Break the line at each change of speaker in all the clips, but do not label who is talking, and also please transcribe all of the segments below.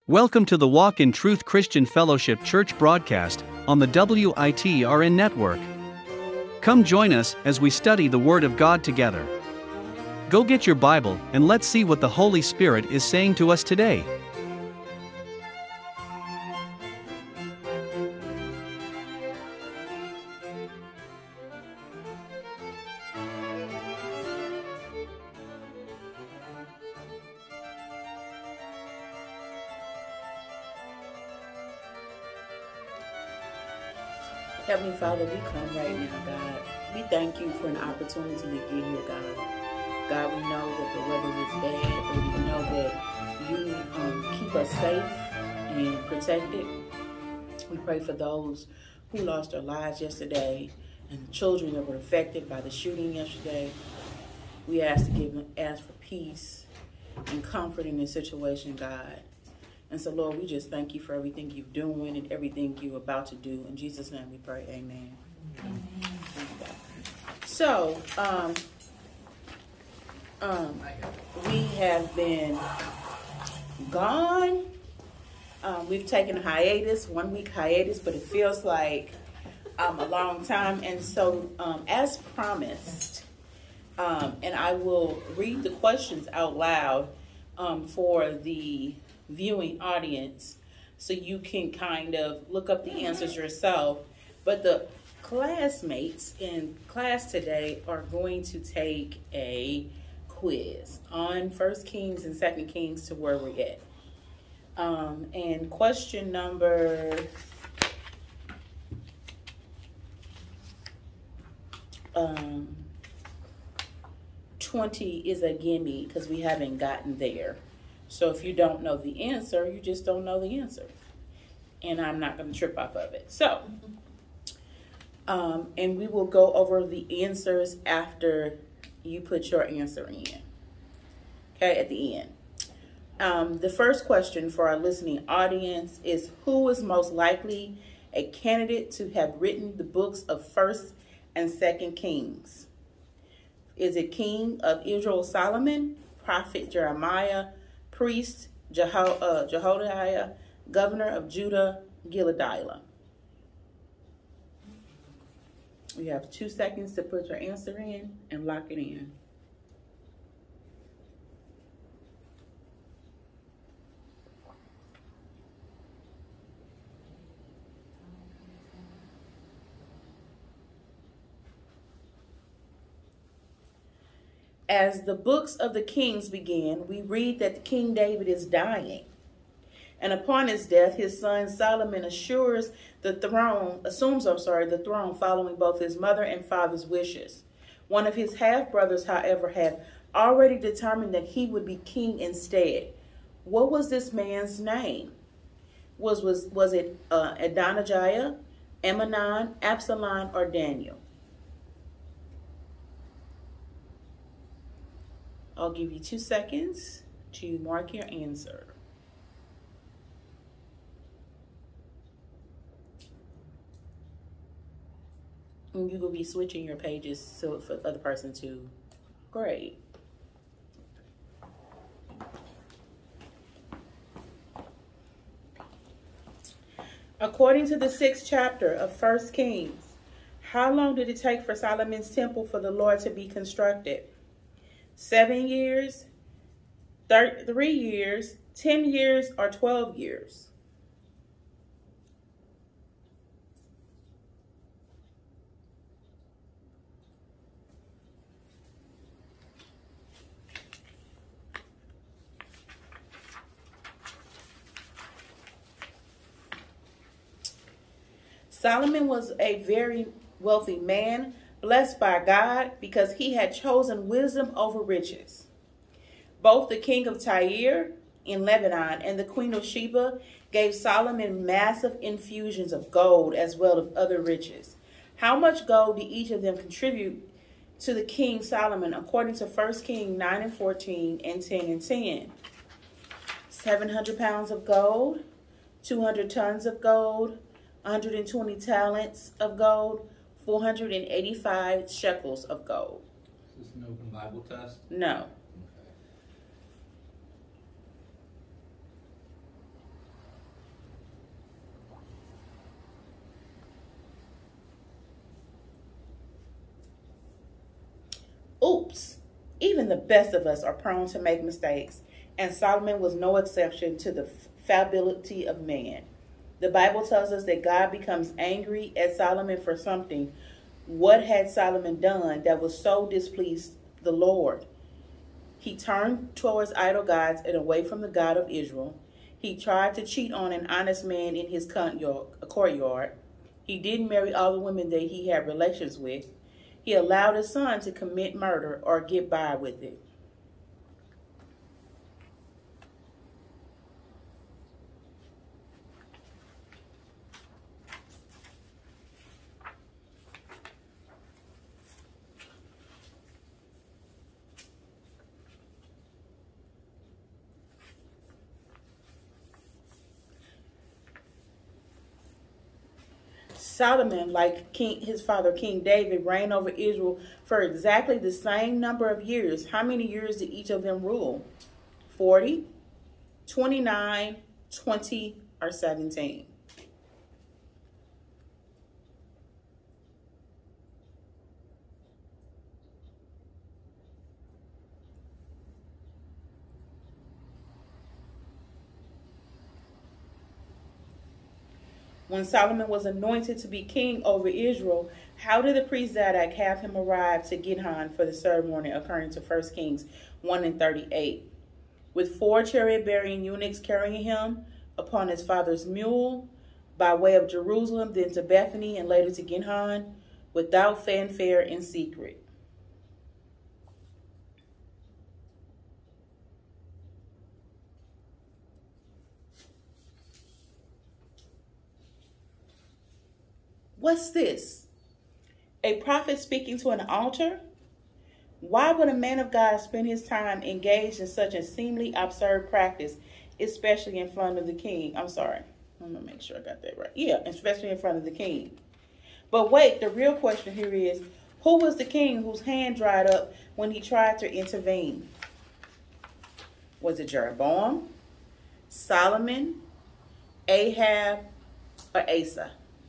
Welcome to the Walk in Truth Christian Fellowship Church broadcast on the WITRN network. Come join us as we study the Word of God together. Go get your Bible and let's see what the Holy Spirit is saying to us today.
Heavenly Father, we come right now, God. We thank you for an opportunity to get here, God. God, we know that the weather is bad, but we know that you keep us safe and protected. We pray for those who lost their lives yesterday and the children that were affected by the shooting yesterday. We ask for peace and comfort in this situation, God. And so, Lord, we just thank you for everything you're doing and everything you're about to do. In Jesus' name we pray, amen. Amen. So, we have been gone. We've taken a hiatus, 1 week hiatus, but it feels like a long time. And so, as promised, and I will read the questions out loud for the viewing audience so you can kind of look up the answers yourself. But the classmates in class today are going to take a quiz on 1 Kings and 2 Kings to where we're at. And question number 20 is a gimme because we haven't gotten there. So if you don't know the answer, you just don't know the answer. And I'm not going to trip off of it. So, and we will go over the answers after you put your answer in. Okay, at the end. The first question for our listening audience is, who is most likely a candidate to have written the books of 1st and 2nd Kings? Is it King of Israel Solomon, Prophet Jeremiah, Priest Jehoiada, Governor of Judah Giladiah? You have 2 seconds to put your answer in and lock it in. As the books of the Kings begin, we read that King David is dying. And upon his death, his son Solomon assumes the throne following both his mother and father's wishes. One of his half-brothers, however, had already determined that he would be king instead. What was this man's name? Was it Adonijah, Amnon, Absalom, or Daniel? I'll give you 2 seconds to mark your answer. And you will be switching your pages so for the other person to grade. According to the 6th chapter of 1 Kings, how long did it take for Solomon's temple for the Lord to be constructed? 7 years, 3 years, 10 years, or 12 years? Solomon was a very wealthy man, blessed by God because he had chosen wisdom over riches. Both the king of Tyre in Lebanon and the queen of Sheba gave Solomon massive infusions of gold as well as other riches. How much gold did each of them contribute to the king Solomon according to 1 Kings 9:14 and 10:10? 700 pounds of gold, 200 tons of gold, 120 talents of gold, 485 shekels of gold.
Is this an open Bible test?
No. Even the best of us are prone to make mistakes, and Solomon was no exception to the fallibility of man. The Bible tells us that God becomes angry at Solomon for something. What had Solomon done that was so displeased the Lord? He turned towards idol gods and away from the God of Israel. He tried to cheat on an honest man in his courtyard. He didn't marry all the women that he had relations with. He allowed his son to commit murder or get by with it. Solomon, like his father King David, reigned over Israel for exactly the same number of years. How many years did each of them rule? 40, 29, 20, or 17? When Solomon was anointed to be king over Israel, how did the priest Zadok have him arrive to Gihon for the ceremony, according to 1 Kings 1:38? With 4 chariot-bearing eunuchs carrying him upon his father's mule, by way of Jerusalem, then to Bethany, and later to Gihon, without fanfare, in secret. What's this? A prophet speaking to an altar? Why would a man of God spend his time engaged in such a seemingly absurd practice, especially in front of the king? I'm sorry. I'm going to make sure I got that right. Yeah, especially in front of the king. But wait, the real question here is, who was the king whose hand dried up when he tried to intervene? Was it Jeroboam, Solomon, Ahab, or Asa?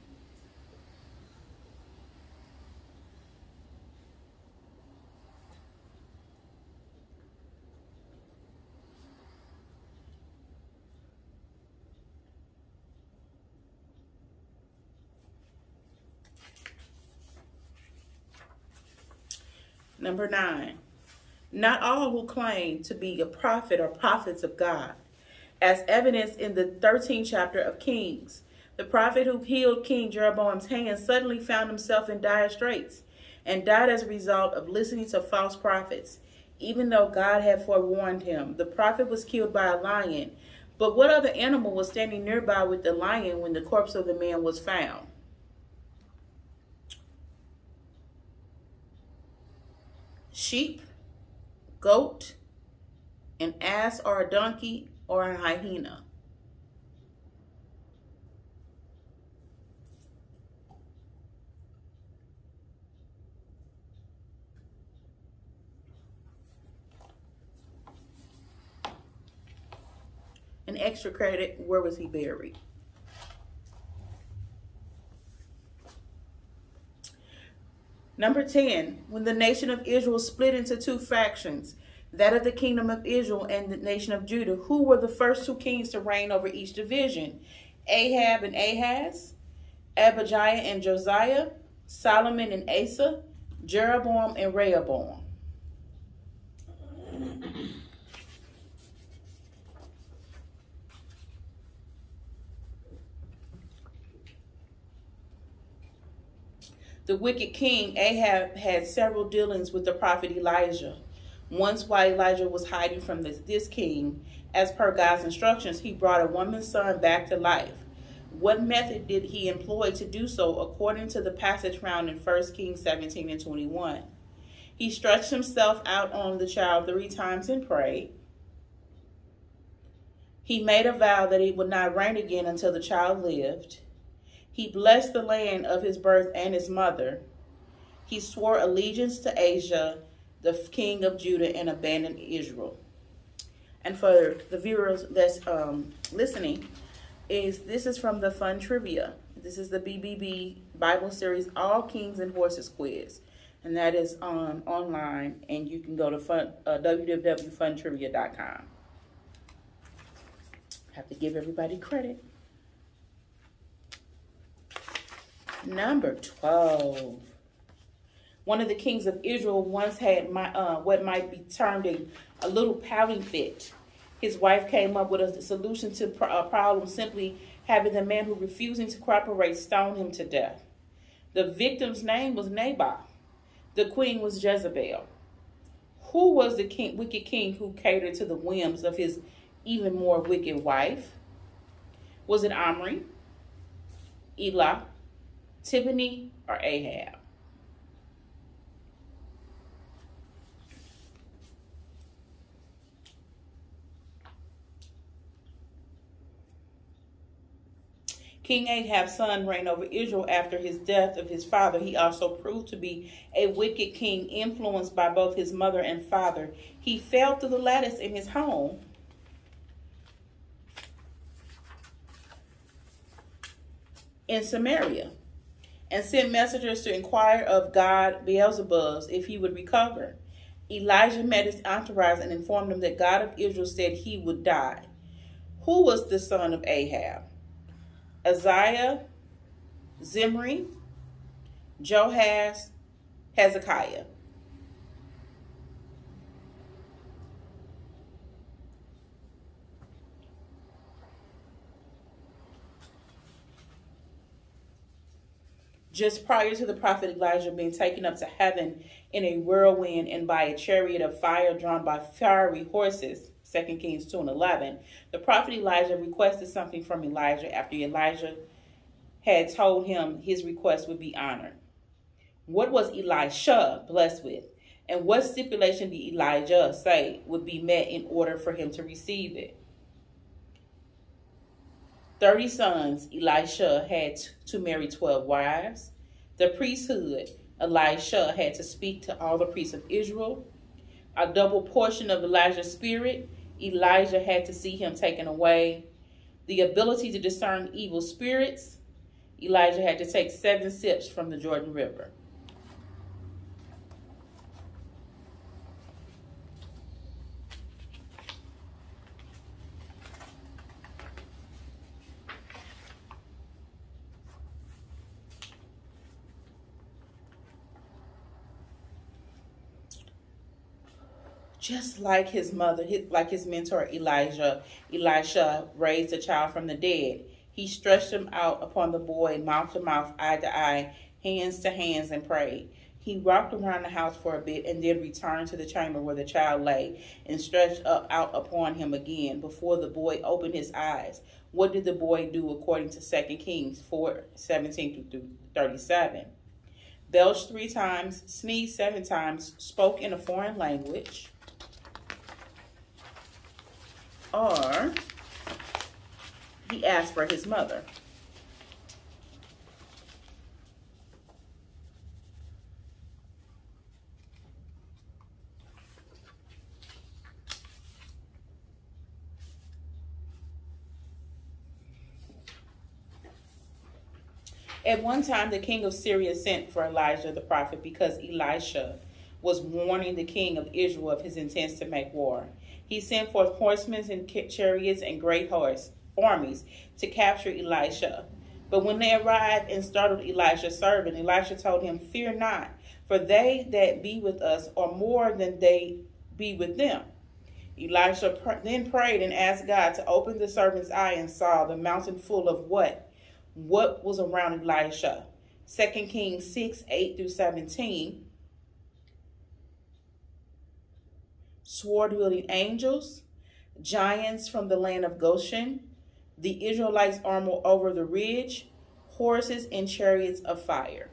Number 9, not all who claim to be a prophet are prophets of God, as evidenced in the 13th chapter of Kings. The prophet who healed King Jeroboam's hand suddenly found himself in dire straits and died as a result of listening to false prophets, even though God had forewarned him. The prophet was killed by a lion, but what other animal was standing nearby with the lion when the corpse of the man was found? Sheep, goat, an ass or a donkey, or a hyena? An extra credit, where was he buried? Number 10, when the nation of Israel split into 2 factions, that of the kingdom of Israel and the nation of Judah, who were the first 2 kings to reign over each division? Ahab and Ahaz, Abijah and Josiah, Solomon and Asa, Jeroboam and Rehoboam. The wicked king Ahab had several dealings with the prophet Elijah. Once, while Elijah was hiding from this king, as per God's instructions, he brought a woman's son back to life. What method did he employ to do so, according to the passage found in 1 Kings 17 and 21? He stretched himself out on the child 3 times and prayed. He made a vow that he would not reign again until the child lived. He blessed the land of his birth and his mother. He swore allegiance to Asa, the king of Judah, and abandoned Israel. And for the viewers that's listening, this is from the Fun Trivia. This is the BBB Bible series, All Kings and Horses quiz. And that is online, and you can go to www.funtrivia.com. Have to give everybody credit. Number 12. One of the kings of Israel once had what might be termed a little pouting fit. His wife came up with a solution to a problem, simply having the man who refusing to cooperate stone him to death. The victim's name was Naboth. The queen was Jezebel. Who was the wicked king who catered to the whims of his even more wicked wife? Was it Omri, Elah, Tibni, or Ahab? King Ahab's son reigned over Israel after his death of his father. He also proved to be a wicked king, influenced by both his mother and father. He fell through the lattice in his home in Samaria and sent messengers to inquire of God Beelzebub if he would recover. Elijah met his entourage and informed him that God of Israel said he would die. Who was the son of Ahab? Uzziah, Zimri, Joahaz, Hezekiah. Just prior to the prophet Elijah being taken up to heaven in a whirlwind and by a chariot of fire drawn by fiery horses, 2 Kings 2:11, the prophet Elijah requested something from Elijah after Elijah had told him his request would be honored. What was Elisha blessed with? And what stipulation did Elijah say would be met in order for him to receive it? 30 sons Elisha had to marry 12 wives. The priesthood, Elisha had to speak to all the priests of Israel. A double portion of Elijah's spirit, Elijah had to see him taken away. The ability to discern evil spirits, Elijah had to take 7 sips from the Jordan River. Just like his mother, like his mentor Elijah, Elisha raised a child from the dead. He stretched him out upon the boy, mouth to mouth, eye to eye, hands to hands, and prayed. He walked around the house for a bit and then returned to the chamber where the child lay and stretched out upon him again before the boy opened his eyes. What did the boy do according to 2 Kings 4:17-37? Belched 3 times, sneezed 7 times, spoke in a foreign language, or he asked for his mother. At one time, the king of Syria sent for Elijah the prophet because Elisha was warning the king of Israel of his intents to make war. He sent forth horsemen and chariots and great horse armies to capture Elisha. But when they arrived and startled Elisha's servant, Elisha told him, "Fear not, for they that be with us are more than they be with them." Elisha then prayed and asked God to open the servant's eye and saw the mountain full of what was around Elisha. 2 Kings 6:8-17. Sword-wielding angels, giants from the land of Goshen, the Israelites' armor over the ridge, horses and chariots of fire.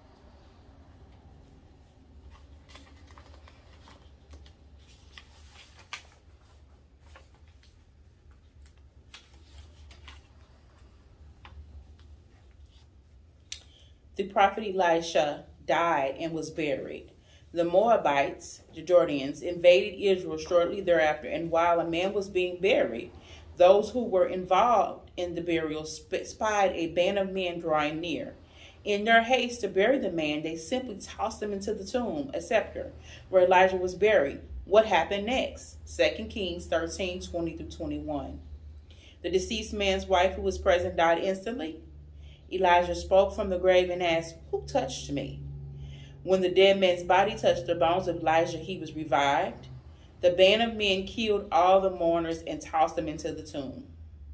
The prophet Elisha died and was buried. The Moabites, the Jordanians, invaded Israel shortly thereafter, and while a man was being buried, those who were involved in the burial spied a band of men drawing near. In their haste to bury the man, they simply tossed him into the tomb, a sepulchre, where Elijah was buried. What happened next? 2 Kings 13, 20 through 21. The deceased man's wife, who was present, died instantly. Elijah spoke from the grave and asked, "Who touched me?" When the dead man's body touched the bones of Elijah, he was revived. The band of men killed all the mourners and tossed them into the tomb.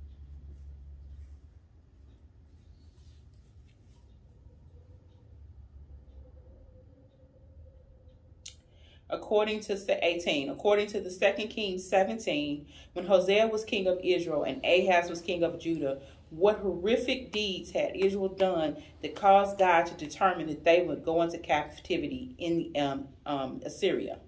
According to the 2 Kings 17, when Hosea was king of Israel and Ahaz was king of Judah, what horrific deeds had Israel done that caused God to determine that they would go into captivity in Assyria?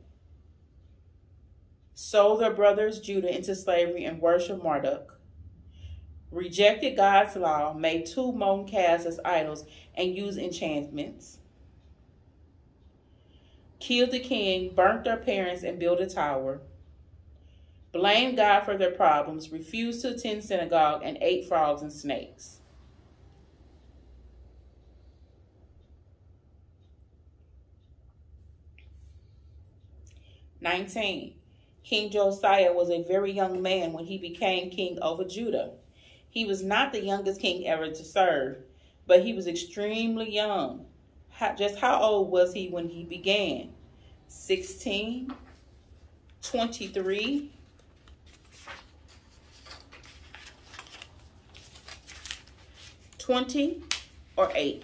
Sold their brothers Judah into slavery and worshiped Marduk, rejected God's law, made two molten calves as idols, and used enchantments, killed the king, burnt their parents, and built a tower, blamed God for their problems, refused to attend synagogue, and ate frogs and snakes. King Josiah was a very young man when he became king over Judah. He was not the youngest king ever to serve, but he was extremely young. Just how old was he when he began? 16, 23, 20, or 8?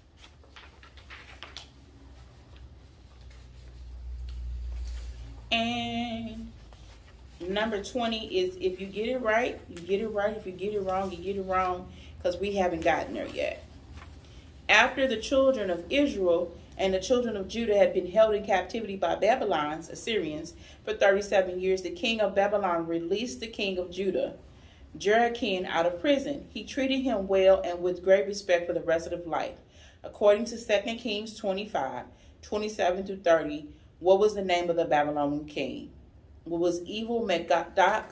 And number 20 is, if you get it right, you get it right. If you get it wrong, you get it wrong, because we haven't gotten there yet. After the children of Israel and the children of Judah had been held in captivity by Babylon's Assyrians for 37 years, the king of Babylon released the king of Judah, Jehoiakim, out of prison. He treated him well and with great respect for the rest of his life. According to 2 Kings 25, 27 through 30, what was the name of the Babylonian king? What was evil Merodach,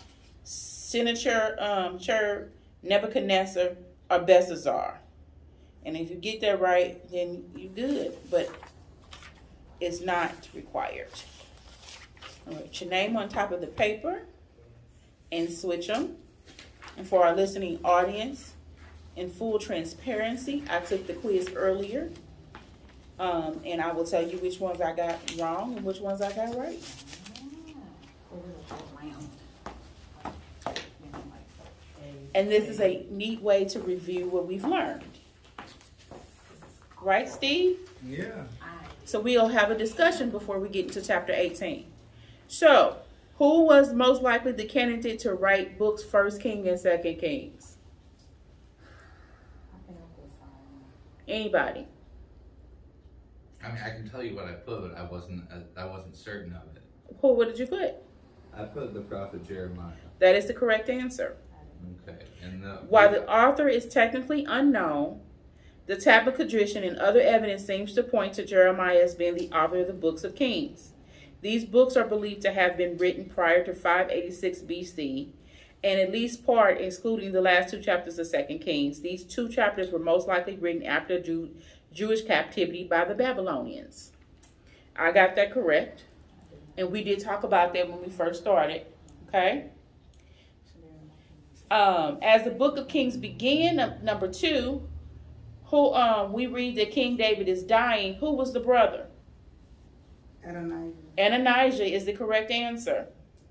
Sennacherib, Nebuchadnezzar, or Belshazzar? And if you get that right, then you're good, but it's not required. All right, your name on top of the paper and switch them. And for our listening audience, in full transparency, I took the quiz earlier, and I will tell you which ones I got wrong and which ones I got right. And this is a neat way to review what we've learned. Right, Steve?
Yeah.
So we'll have a discussion before we get into chapter 18. So, who was most likely the candidate to write books 1 Kings and 2 Kings? Anybody?
I mean, I can tell you what I put, but I wasn't certain of it.
What did you put?
I put the prophet Jeremiah.
That is the correct answer.
Okay. And
while the author is technically unknown, the tablet tradition and other evidence seems to point to Jeremiah as being the author of the books of Kings. These books are believed to have been written prior to 586 BC, and at least part, excluding the last 2 chapters of 2 Kings. These 2 chapters were most likely written after Jewish captivity by the Babylonians. I got that correct, and we did talk about that when we first started, okay? As the book of Kings began, number 2, we read that King David is dying. Who was the brother?
Adonijah.
Adonijah is the correct answer.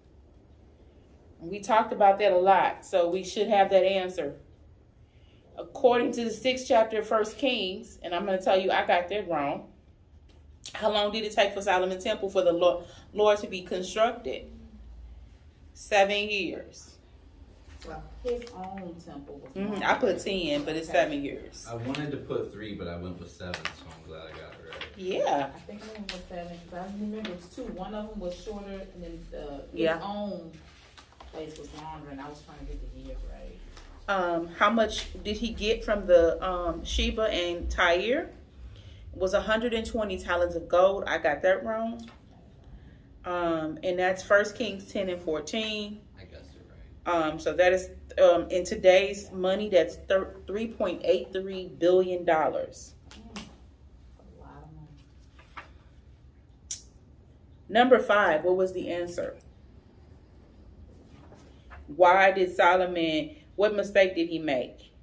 We talked about that a lot, so we should have that answer. According to the 6th chapter of 1 Kings, and I'm going to tell you I got that wrong. How long did it take for Solomon's temple for the Lord to be constructed? 7 years.
Well, his own temple was
I put 10, but it's 7 years.
I wanted to put 3, but I went with 7, so I'm glad I got it right.
Yeah.
I think one was 7, because I remember it was 2. One of them was shorter, and then his
Yeah.
own place was longer, and I was trying to get the year right.
How much did he get from the Sheba and Tyre? It was 120 talents of gold. I got that wrong. And that's 1 Kings 10 and 14.
I guessed it right.
So that is in today's money, that's $3.83 billion.
That's a lot of money.
Number 5, what was the answer? Why did Solomon, what mistake did he make?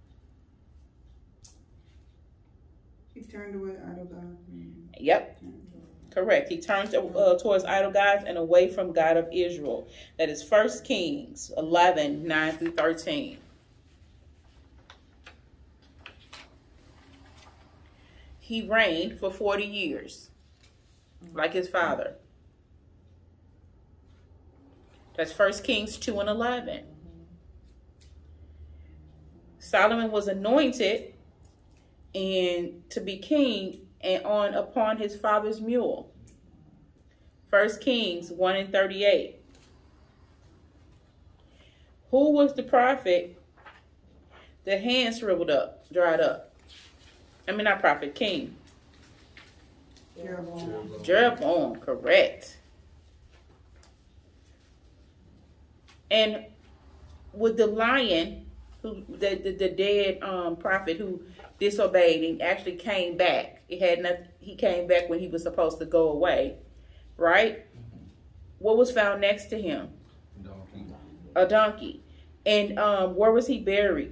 He turned away idol God.
Yep, correct. He turned towards idol gods and away from God of Israel. That is 1 Kings 11, 9 through 13. He reigned for 40 years, like his father. That's 1 Kings 2 and 11. Solomon was anointed and to be king and upon his father's mule. 1 Kings 1 and 38. Who was the prophet that hands shriveled up, dried up? I mean, not prophet, king. Jeroboam, correct. And with the lion, who the dead prophet who disobeyed and actually came back, he came back when he was supposed to go away, right? What was found next to him?
Donkey.
A donkey. And where was he buried?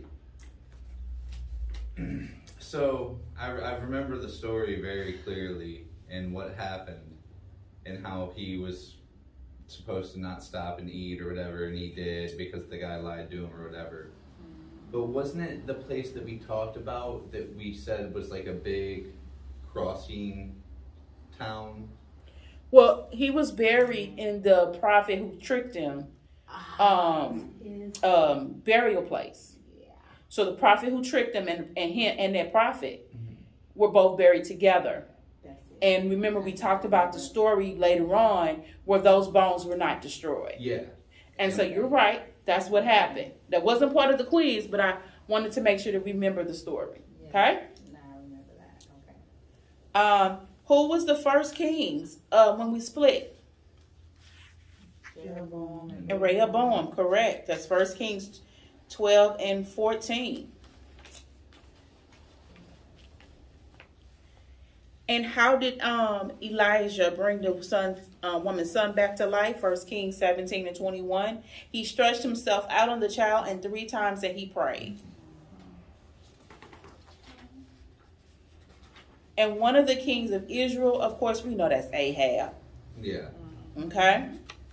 So I remember the story very clearly and what happened and how he was supposed to not stop and eat or whatever, and he did because the guy lied to him or whatever. But wasn't it the place that we talked about that we said was like a big crossing town?
Well, he was buried in the prophet who tricked him burial place.
Yeah.
So the prophet who tricked him and him and that prophet were both buried together.
That's it.
And remember, we talked about the story later on where those bones were not destroyed.
Yeah.
And so you're right. That's what happened. That wasn't part of the quiz, but I wanted to make sure to remember the story.
Yeah.
Okay?
Now I remember that. Okay.
Who was the first kings when we split?
Jeroboam
And Rehoboam, correct. That's 1 Kings 12 and 14. And how did Elijah bring the woman's son back to life? 1 Kings 17 and 21. He stretched himself out on the child, and 3 times that he prayed. And one of the kings of Israel, of course, we know that's Ahab.
Yeah.
Okay?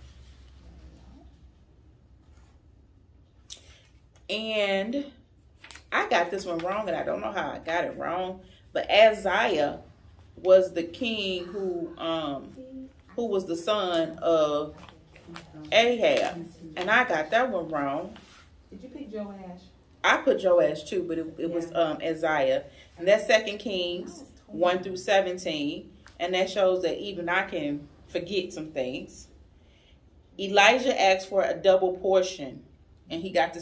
And I got this one wrong, and I don't know how I got it wrong. But Ahaziah was the king who was the son of Ahab. And I got that one wrong.
Did you pick Joash?
I put Joash too, but it was Ahaziah. And that's 2 Kings 1 through 17. And that shows that even I can forget some things. Elijah asked for a double portion, and he got to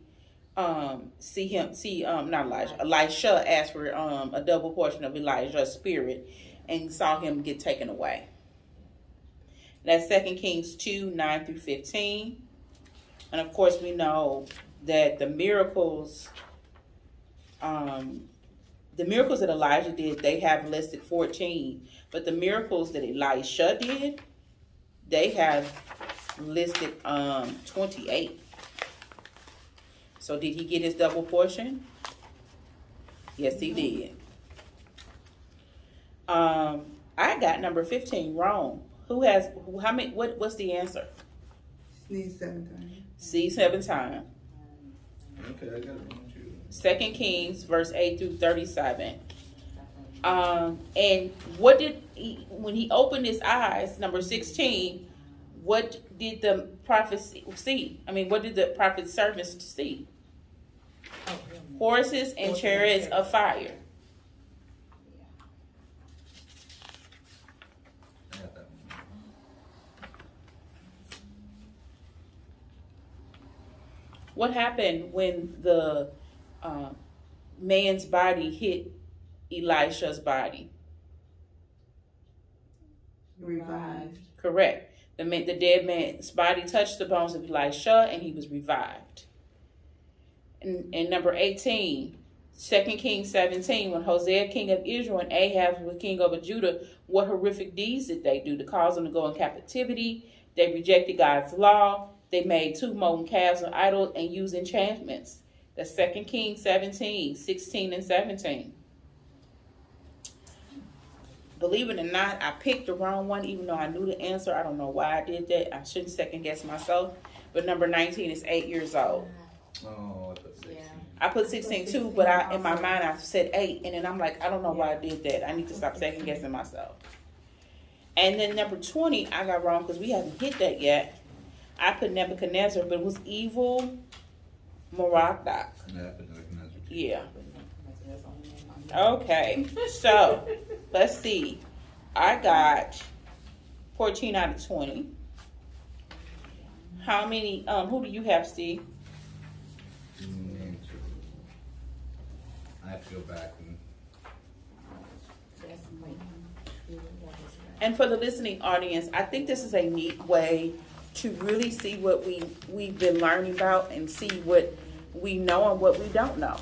Elisha asked for a double portion of Elijah's spirit and saw him get taken away. That's 2 Kings 2, 9 through 15. And of course we know that the miracles that Elijah did, they have listed 14. But the miracles that Elisha did, they have listed 28. So did he get his double portion? Yes, he did. I got number 15 wrong. How many, what's the answer?
Sneeze 7 times.
C 7 times.
Okay, I got it wrong too.
2 Kings verse 8 through 37. And what did when he opened his eyes, number 16, what did the prophet see? I mean, what did the prophet's servants see? Horses and chariots of fire.
I got that one.
What happened when the man's body hit Elisha's body?
Revived.
Correct. The dead man's body touched the bones of Elisha, and he was revived. And number 18, 2 Kings 17, when Hosea, king of Israel, and Ahab was king over Judah, what horrific deeds did they do to cause them to go in captivity? They rejected God's law. They made 2 molten calves and idols and used enchantments. That's 2 Kings 17, 16 and 17. Believe it or not, I picked the wrong one, even though I knew the answer. I don't know why I did that. I shouldn't second guess myself. But number 19 is 8 years old.
Oh, I put 16.
I put 16 too, but in my mind I said 8, and then I'm like, I don't know why I did that. I need to stop second guessing myself. And then number 20, I got wrong because we haven't hit that yet. I put Nebuchadnezzar, but it was evil Merodach.
Yeah, I put Nebuchadnezzar.
Yeah. Okay, so let's see. I got 14 out of 20. How many? Who do you have, Steve?
I have to go back and.
And for the listening audience, I think this is a neat way to really see what we've been learning about and see what we know and what we don't know.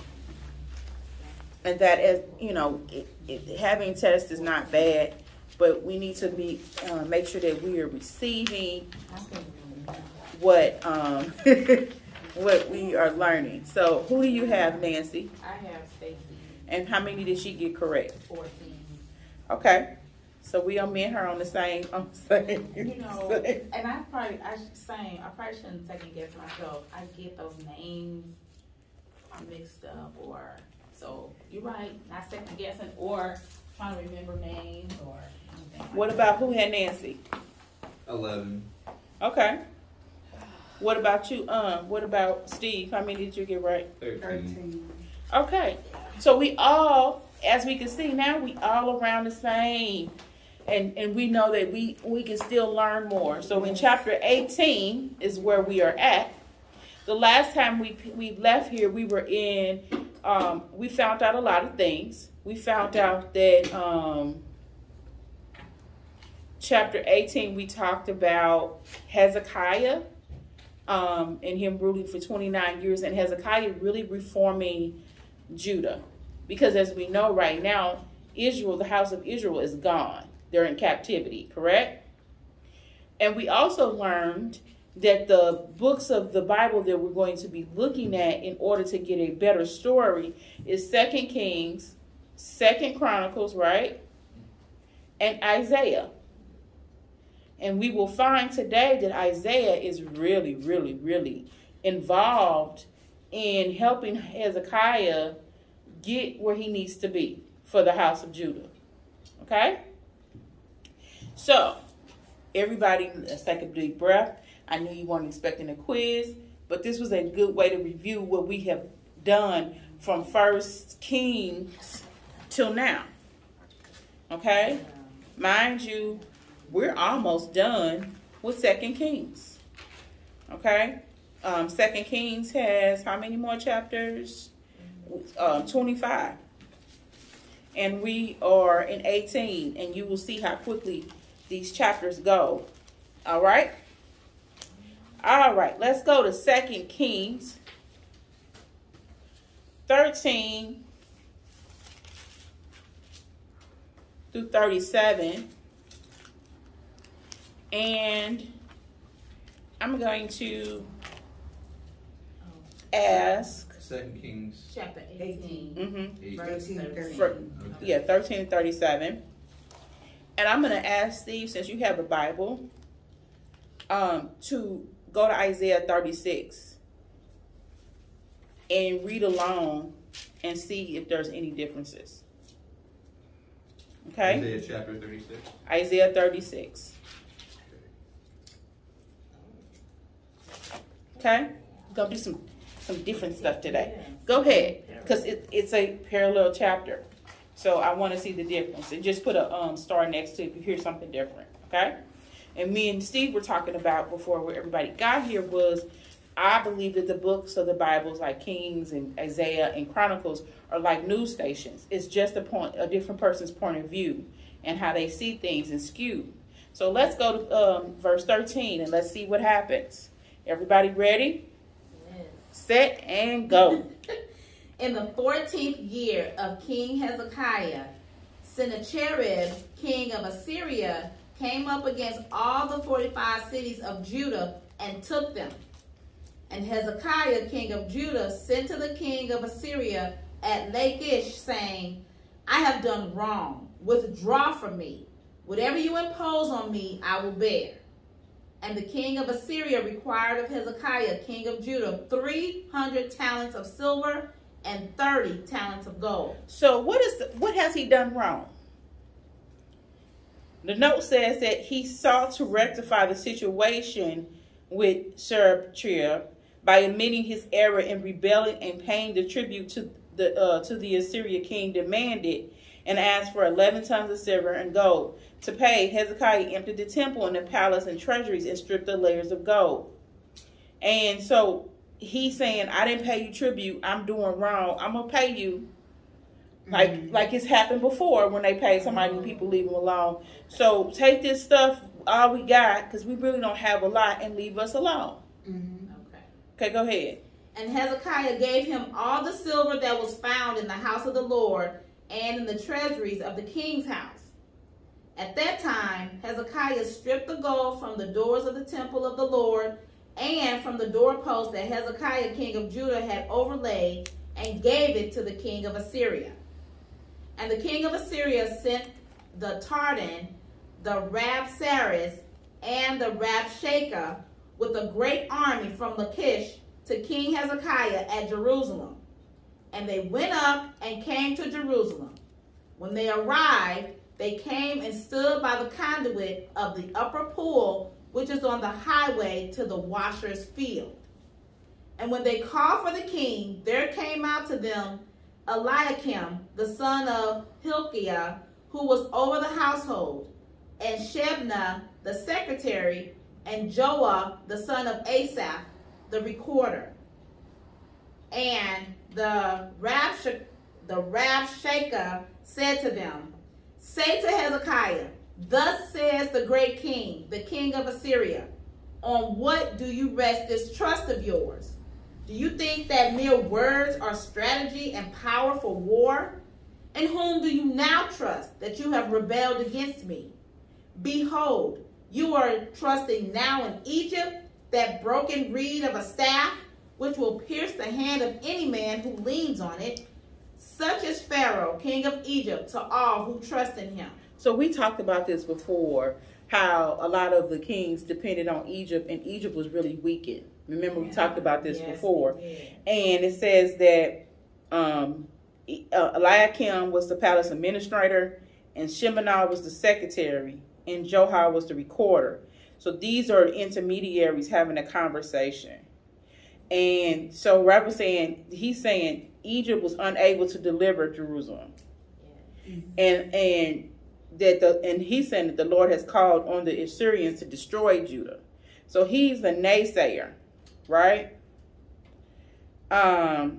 And that, as you know, having tests is not bad, but we need to make sure that we are receiving what what we are learning. So, who do you have, Nancy?
I have Stacy.
And how many did she get correct?
14.
Okay, so we are me and her on the same.
You know, and I probably shouldn't second guess myself. I get those names mixed up, or so you're right, not second guessing or trying to remember names or anything.
What about who had Nancy?
11.
Okay. What about you? What about Steve? How many did you get right?
13.
Okay. So we all, as we can see now, we all around the same. And we know that we can still learn more. So in chapter 18 is where we are at. The last time we left here, we were in, we found out a lot of things. We found out that chapter 18, we talked about Hezekiah and him ruling for 29 years. And Hezekiah really reforming Judah. Because as we know right now, Israel, the house of Israel is gone. They're in captivity, correct? And we also learned that the books of the Bible that we're going to be looking at in order to get a better story is 2 Kings, 2 Chronicles, right? And Isaiah. And we will find today that Isaiah is really, really, really involved in helping Hezekiah get where he needs to be for the house of Judah. Okay? So, everybody, let's take a deep breath. I knew you weren't expecting a quiz, but this was a good way to review what we have done from 1 Kings till now. Okay? Mind you, we're almost done with 2 Kings. Okay? 2 Kings has how many more chapters? 25. And we are in 18, and you will see how quickly these chapters go. All right? All right, let's go to 2 Kings 13 through 37. And I'm going to ask.
2 Kings.
Chapter 18.
Mm-hmm.
Verse 13.
Yeah, 13 and 37. And I'm going to ask Steve, since you have a Bible, to go to Isaiah 36 and read along and see if there's any differences. Okay?
Isaiah chapter 36.
Isaiah 36. Okay? We're going to do some different stuff today. Go ahead, because it's a parallel chapter. So I want to see the difference. And just put a star next to it if you hear something different. Okay? And me and Steve were talking about before where everybody got here was, I believe that the books of the Bibles like Kings and Isaiah and Chronicles are like news stations. It's just a different person's point of view and how they see things and skewed. So let's go to verse 13 and let's see what happens. Everybody ready?
Yes.
Set and go.
In the 14th year of King Hezekiah, Sennacherib, king of Assyria, came up against all the 45 cities of Judah and took them. And Hezekiah, king of Judah, sent to the king of Assyria at Lachish, saying, I have done wrong. Withdraw from me. Whatever you impose on me, I will bear. And the king of Assyria required of Hezekiah, king of Judah, 300 talents of silver and 30 talents of gold.
So what has he done wrong? The note says that he sought to rectify the situation with Sennacherib by admitting his error in rebelling and paying the tribute to the Assyrian king demanded, and asked for 11 tons of silver and gold. To pay, Hezekiah emptied the temple and the palace and treasuries and stripped the layers of gold. And so he's saying, I didn't pay you tribute. I'm doing wrong. I'm going to pay you. Like it's happened before when they pay somebody and people leave them alone. So take this stuff, all we got, because we really don't have a lot, and leave us alone. Okay, go ahead.
And Hezekiah gave him all the silver that was found in the house of the Lord and in the treasuries of the king's house. At that time, Hezekiah stripped the gold from the doors of the temple of the Lord and from the doorpost that Hezekiah, king of Judah, had overlaid, and gave it to the king of Assyria. And the king of Assyria sent the Tartan, the Rabsaris, and the Rabshakeh with a great army from Lachish to King Hezekiah at Jerusalem. And they went up and came to Jerusalem. When they arrived, they came and stood by the conduit of the upper pool, which is on the highway to the washer's field. And when they called for the king, there came out to them Eliakim, the son of Hilkiah, who was over the household, and Shebna, the secretary, and Joah, the son of Asaph, the recorder. And the Rabshakeh said to them, Say to Hezekiah, Thus says the great king, the king of Assyria, On what do you rest this trust of yours? Do you think that mere words are strategy and power for war? In whom do you now trust that you have rebelled against me? Behold, you are trusting now in Egypt, that broken reed of a staff, which will pierce the hand of any man who leans on it. Such is Pharaoh, king of Egypt, to all who trust in him.
So we talked about this before, how a lot of the kings depended on Egypt, and Egypt was really weakened. Remember, we talked about this before. And it says that Eliakim was the palace administrator, and Shebna was the secretary, and Joah was the recorder. So these are intermediaries having a conversation. And so Rab was saying, he's saying Egypt was unable to deliver Jerusalem. And he's saying that the Lord has called on the Assyrians to destroy Judah. So he's a naysayer, right? Go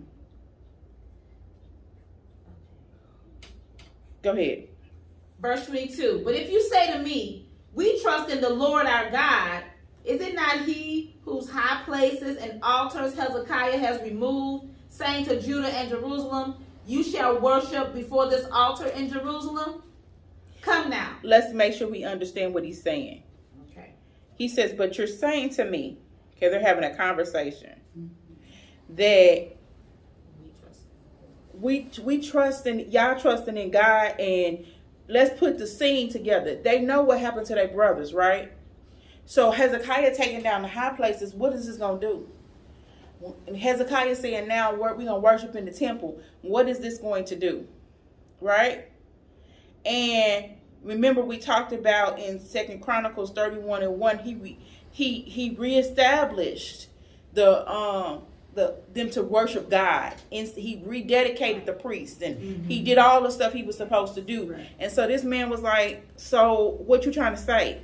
ahead.
Verse 22, But if you say to me, We trust in the Lord our God, is it not he whose high places and altars Hezekiah has removed, saying to Judah and Jerusalem, You shall worship before this altar in Jerusalem? Come now.
Let's make sure we understand what he's saying.
Okay.
He says, but you're saying to me, okay, they're having a conversation, that we trusting, y'all trusting in God, and let's put the scene together. They know what happened to their brothers, right? So Hezekiah taking down the high places, what is this going to do? And Hezekiah saying, now we're going to worship in the temple. What is this going to do? Right? And remember, we talked about in 2 Chronicles 31:1, he reestablished them to worship God. And he rededicated the priests, and he did all the stuff he was supposed to do. Right. And so this man was like, so what you trying to say?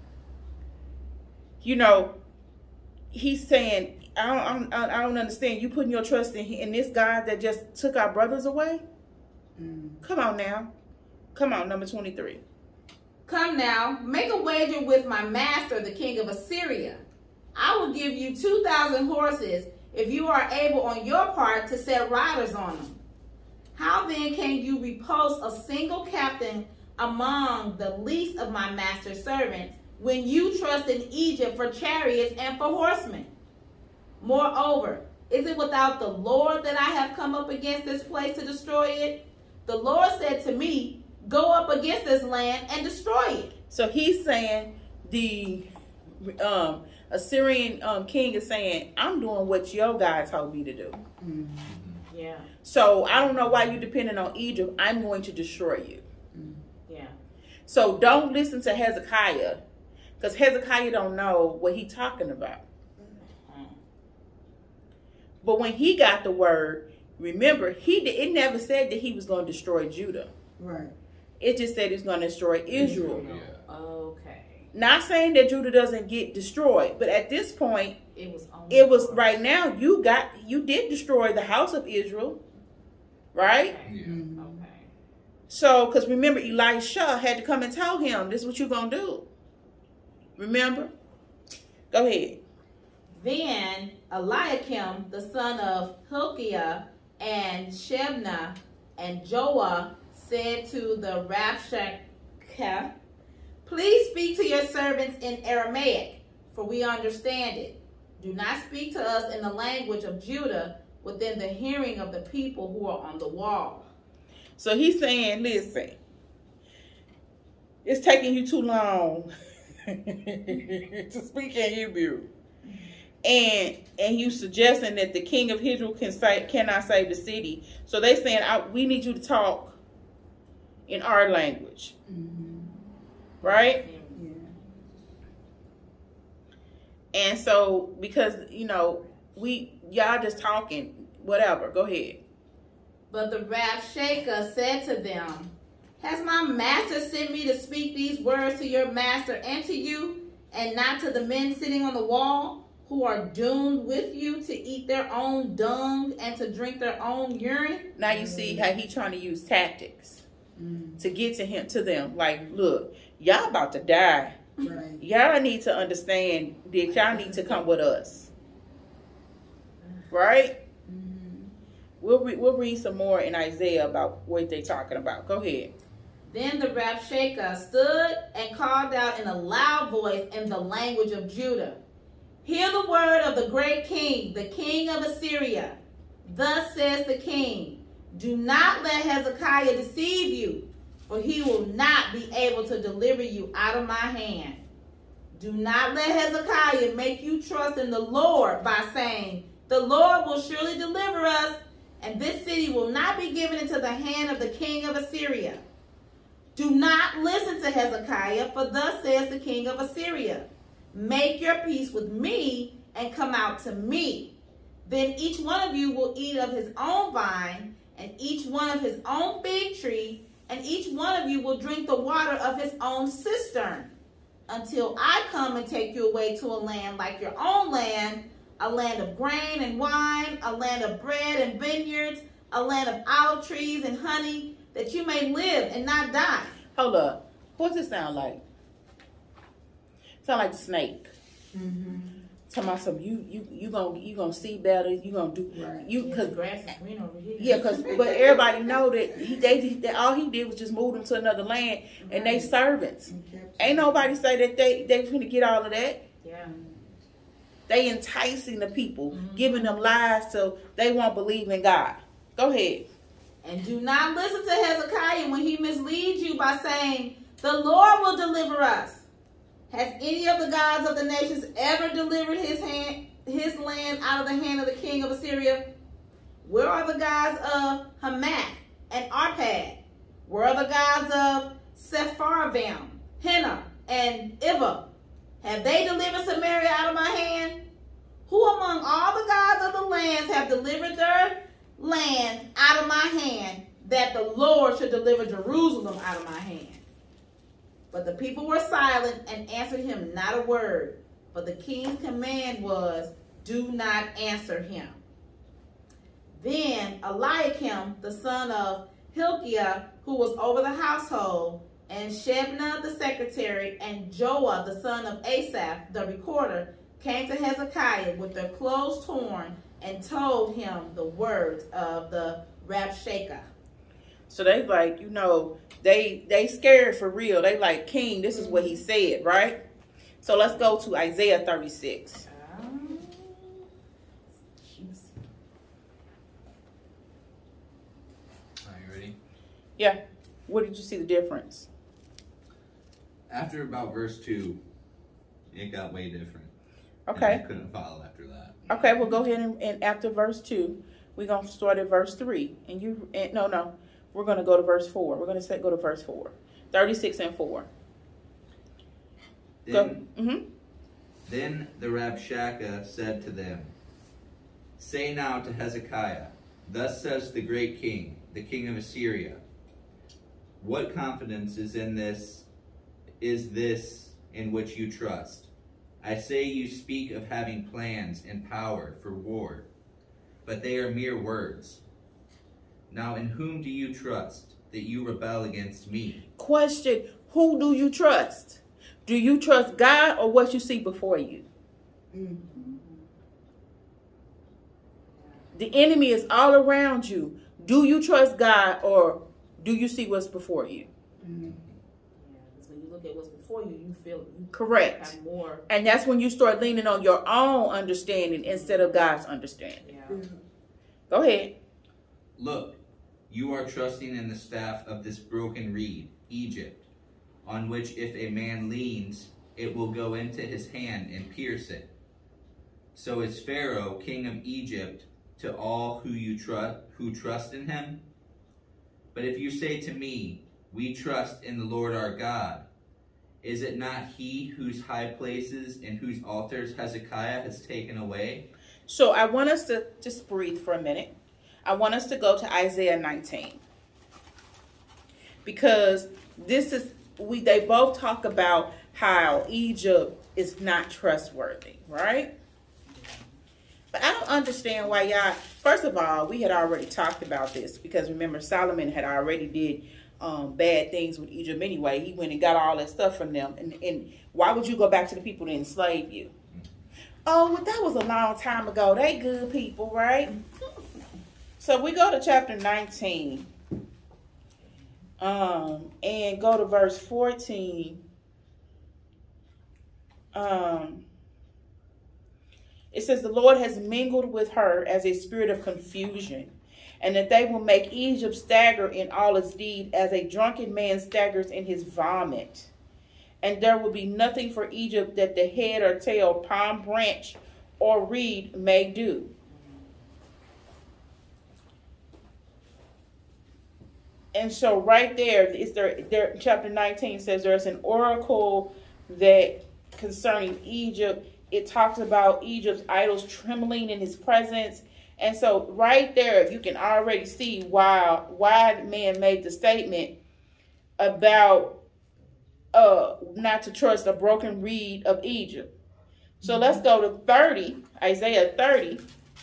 You know, he's saying, I don't understand. You putting your trust in this God that just took our brothers away? Come on now. Come on, number 23.
Come now, make a wager with my master, the king of Assyria. I will give you 2,000 horses if you are able on your part to set riders on them. How then can you repulse a single captain among the least of my master's servants when you trust in Egypt for chariots and for horsemen? Moreover, is it without the Lord that I have come up against this place to destroy it? The Lord said to me, go up against this land and destroy it.
So he's saying the Assyrian king is saying, I'm doing what your God told me to do.
Mm-hmm.
Yeah,
So I don't know why you're depending on Egypt. I'm going to destroy you.
yeah.
So don't listen to Hezekiah, because Hezekiah don't know what he's talking about. But when he got the word, remember, it never said that he was going to destroy Judah.
Right.
It just said he was going to destroy Israel.
Yeah.
Okay.
Not saying that Judah doesn't get destroyed, but at this point,
It was
right now, you did destroy the house of Israel, right?
Okay.
Yeah.
Okay.
So, because remember, Elisha had to come and tell him, this is what you're going to do. Remember? Go ahead.
Then Eliakim, the son of Hilkiah, and Shebna, and Joah said to the Rabshakeh, please speak to your servants in Aramaic, for we understand it. Do not speak to us in the language of Judah within the hearing of the people who are on the wall.
So he's saying, listen, it's taking you too long to speak in Hebrew. And you suggesting that the king of Israel cannot save the city. So they saying, we need you to talk in our language.
Mm-hmm.
Right?
Yeah.
And so, because, y'all just talking, whatever, go ahead.
But the Rabshakeh said to them, has my master sent me to speak these words to your master and to you, and not to the men sitting on the wall, who are doomed with you to eat their own dung and to drink their own urine?
Now you see how he trying to use tactics to get to them. Like, look, y'all about to die.
Right.
Y'all need to understand that y'all need to come with us. Right?
Mm-hmm.
We'll read some more in Isaiah about what they're talking about. Go ahead.
Then the Rabshakeh stood and called out in a loud voice in the language of Judah, hear the word of the great king, the king of Assyria. Thus says the king, do not let Hezekiah deceive you, for he will not be able to deliver you out of my hand. Do not let Hezekiah make you trust in the Lord by saying, the Lord will surely deliver us, and this city will not be given into the hand of the king of Assyria. Do not listen to Hezekiah, for thus says the king of Assyria, make your peace with me and come out to me. Then each one of you will eat of his own vine, and each one of his own fig tree, and each one of you will drink the water of his own cistern, until I come and take you away to a land like your own land, a land of grain and wine, a land of bread and vineyards, a land of olive trees and honey, that you may live and not die.
Hold up. What's it sound like? Sound like the snake.
Mm-hmm.
Talking about some you gonna see better. You gonna do
Right.
because
grass is green over here.
yeah, but everybody know that all he did was just move them to another land, and they servants. Ain't nobody say that they finna get all of that.
Yeah.
They enticing the people, giving them lies so they won't believe in God. Go ahead.
And do not listen to Hezekiah when he misleads you by saying, the Lord will deliver us. Has any of the gods of the nations ever delivered his land out of the hand of the king of Assyria? Where are the gods of Hamath and Arpad? Where are the gods of Sepharvaim, Hena, and Iva? Have they delivered Samaria out of my hand? Who among all the gods of the lands have delivered their land out of my hand, that the Lord should deliver Jerusalem out of my hand? But the people were silent and answered him not a word. For the king's command was, do not answer him. Then Eliakim, the son of Hilkiah, who was over the household, And Shebna the secretary and Joah the son of Asaph the recorder came to Hezekiah with their clothes torn and told him the words of the Rabshakeh.
So they like, you know, they scared for real. They like, King, this is what he said, right? So let's go to Isaiah 36.
Are you ready?
Yeah. What did you see the difference?
After about verse 2, it got way different.
Okay.
And I couldn't follow after that.
Okay, we'll go ahead and after verse 2, we're going to start at verse 3. No. We're going to go to verse 4. We're going to go to verse 4. 36 and 4.
Then the Rabshakeh said to them, Say now to Hezekiah, Thus says the great king, the king of Assyria, What confidence is this in which you trust? I say you speak of having plans and power for war, but they are mere words. Now in whom do you trust that you rebel against me?
Question, who do you trust? Do you trust God or what you see before you? The enemy is all around you. Do you trust God or do you see what's before you?
When you look at what's before you, you feel you
Correct.
have more.
And that's when you start leaning on your own understanding instead of God's understanding. Go ahead.
Look, you are trusting in the staff of this broken reed, Egypt, on which if a man leans, it will go into his hand and pierce it. So is Pharaoh, king of Egypt, to all who trust in him? But if you say to me, We trust in the Lord our God, is it not he whose high places and whose altars Hezekiah has taken away?
So I want us to just breathe for a minute. I want us to go to Isaiah 19. Because they both talk about how Egypt is not trustworthy, right? But I don't understand why y'all, first of all, we had already talked about this because remember Solomon had already did bad things with Egypt anyway. He went and got all that stuff from them. And why would you go back to the people that enslaved you? Oh, well, that was a long time ago. They good people, right? So we go to chapter 19 and go to verse 14. It says, the Lord has mingled with her as a spirit of confusion, and that they will make Egypt stagger in all its deed as a drunken man staggers in his vomit. And there will be nothing for Egypt that the head or tail, palm branch, or reed may do. And so right there, chapter 19 says there's an oracle that concerning Egypt. It talks about Egypt's idols trembling in his presence. And so right there, you can already see why the man made the statement about not to trust a broken reed of Egypt. So let's go to 30, Isaiah 30.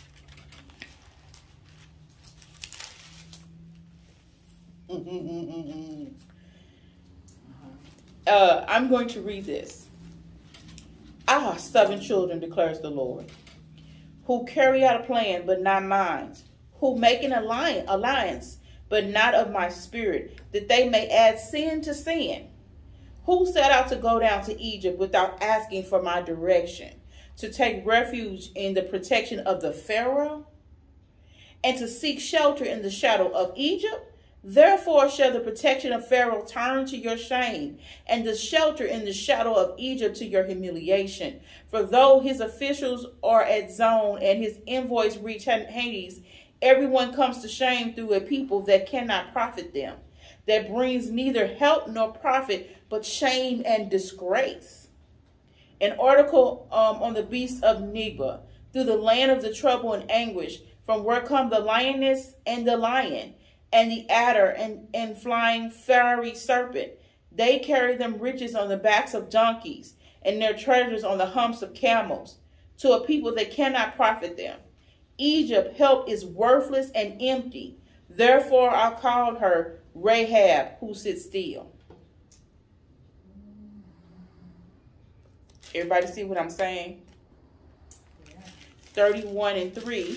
I'm going to read this. Ah, stubborn children, declares the Lord, who carry out a plan, but not mine, who make an alliance, but not of my spirit, that they may add sin to sin. Who set out to go down to Egypt without asking for my direction, to take refuge in the protection of the Pharaoh, and to seek shelter in the shadow of Egypt? Therefore shall the protection of Pharaoh turn to your shame, and the shelter in the shadow of Egypt to your humiliation. For though his officials are at Zone and his envoys reach Hades, everyone comes to shame through a people that cannot profit them, that brings neither help nor profit, but shame and disgrace. An article on the beasts of Nebo, through the land of the trouble and anguish, from where come the lioness and the lion, and the adder and flying fiery serpent. They carry them riches on the backs of donkeys, and their treasures on the humps of camels, to a people that cannot profit them. Egypt help is worthless and empty. Therefore I called her Rahab, who sits still. Everybody see what I'm saying?
Yeah.
31:3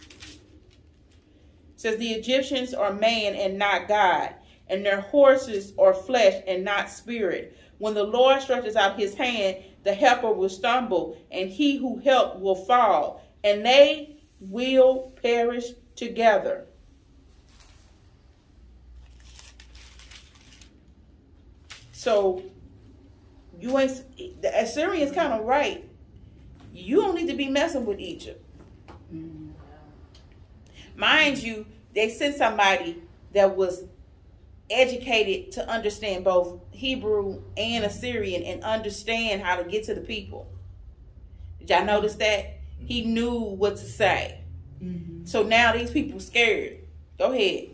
says the Egyptians are man and not God, and their horses are flesh and not spirit. When the Lord stretches out his hand, the helper will stumble, and he who helped will fall, and they will perish together. So you ain't, the Assyrians kind of right. You don't need to be messing with Egypt. Mind you, they sent somebody that was educated to understand both Hebrew and Assyrian and understand how to get to the people. Did y'all notice that? He knew what to say. So now these people scared. Go ahead.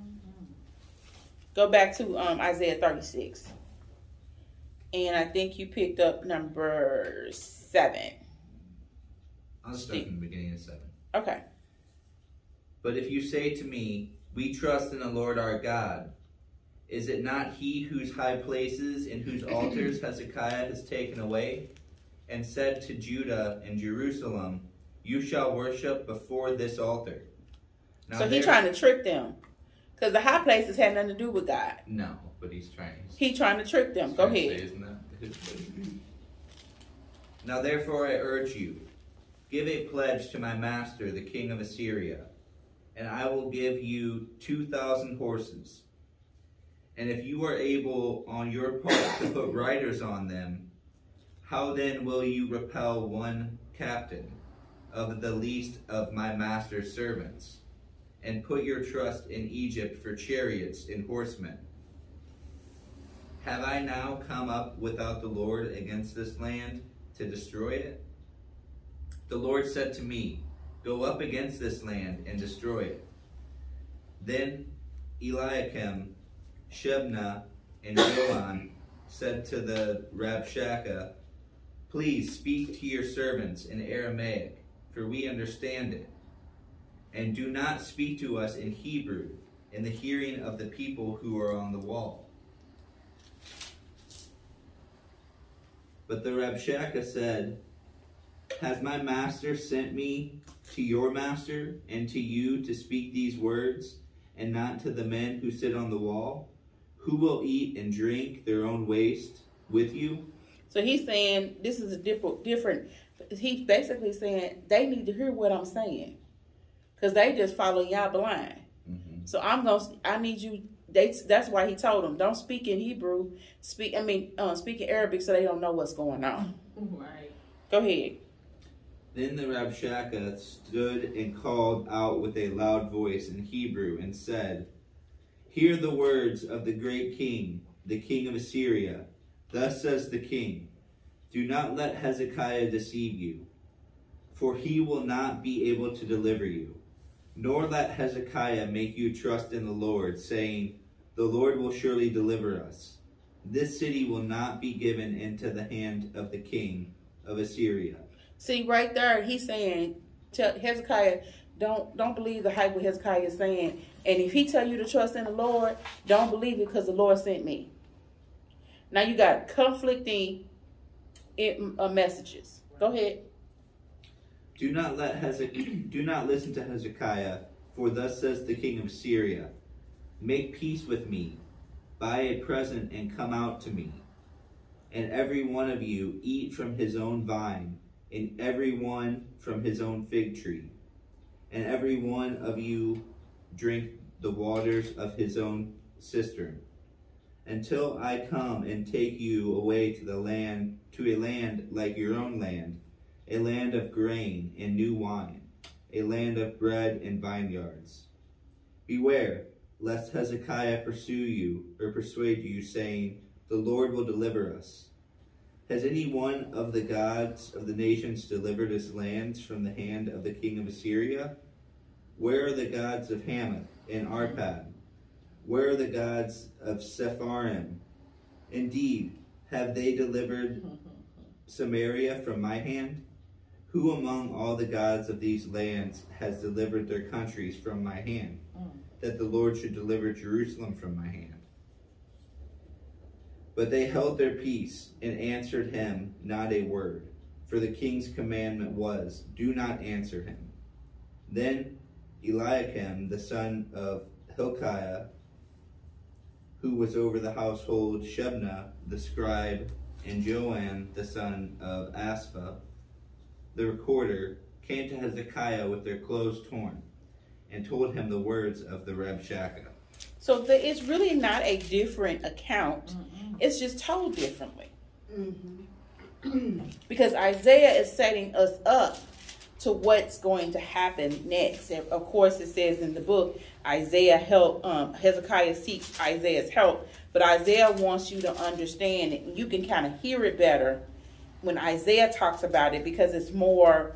Go back to Isaiah 36. And I think you picked up number 7.
I'll start from the beginning of 7.
Okay.
But if you say to me, we trust in the Lord our God, is it not he whose high places and whose altars Hezekiah has taken away, and said to Judah and Jerusalem, you shall worship before this altar? Now
so he's trying to trick them. Because the high places had nothing to do with God.
No, but he's trying.
He's trying to trick them. Go ahead.
Isn't that his place? Now therefore I urge you, give a pledge to my master, the king of Assyria, and I will give you 2,000 horses. And if you are able on your part to put riders on them, how then will you repel one captain of the least of my master's servants, and put your trust in Egypt for chariots and horsemen? Have I now come up without the Lord against this land to destroy it? The Lord said to me, go up against this land and destroy it. Then Eliakim, Shebna, and Johan said to the Rabshakeh, please speak to your servants in Aramaic, for we understand it. And do not speak to us in Hebrew, in the hearing of the people who are on the wall. But the Rabshakeh said, has my master sent me to your master and to you to speak these words, and not to the men who sit on the wall, who will eat and drink their own waste with you?
So he's saying this is a different. He's basically saying they need to hear what I'm saying, because they just follow y'all blind. So I need you. That's why he told them, don't speak in Hebrew. Speak in Arabic, so they don't know what's going on.
Right.
Go ahead.
Then the Rabshakeh stood and called out with a loud voice in Hebrew and said, hear the words of the great king, the king of Assyria. Thus says the king, do not let Hezekiah deceive you, for he will not be able to deliver you. Nor let Hezekiah make you trust in the Lord, saying, the Lord will surely deliver us. This city will not be given into the hand of the king of Assyria.
See, right there, he's saying, tell Hezekiah, don't believe the hype what Hezekiah is saying. And if he tell you to trust in the Lord, don't believe it, because the Lord sent me. Now you got conflicting messages. Go ahead.
Do not listen to Hezekiah, for thus says the king of Syria, make peace with me, buy a present and come out to me. And every one of you eat from his own vine, and every one from his own fig tree. And every one of you drink the waters of his own cistern, until I come and take you away to a land like your own land, a land of grain and new wine, a land of bread and vineyards. Beware, lest Hezekiah pursue you or persuade you, saying, the Lord will deliver us. Has any one of the gods of the nations delivered his lands from the hand of the king of Assyria? Where are the gods of Hamath and Arpad? Where are the gods of Sepharvaim? Indeed, have they delivered Samaria from my hand? Who among all the gods of these lands has delivered their countries from my hand, that the Lord should deliver Jerusalem from my hand? But they held their peace and answered him not a word. For the king's commandment was, do not answer him. Then Eliakim, the son of Hilkiah, who was over the household, Shebna, the scribe, and Joam, the son of Asaph, the recorder, came to Hezekiah with their clothes torn, and told him the words of the Rabshakeh.
So it's really not a different account. It's just told differently. Because Isaiah is setting us up to what's going to happen next. And of course, it says in the book, Hezekiah seeks Isaiah's help. But Isaiah wants you to understand it. You can kind of hear it better when Isaiah talks about it, because it's more,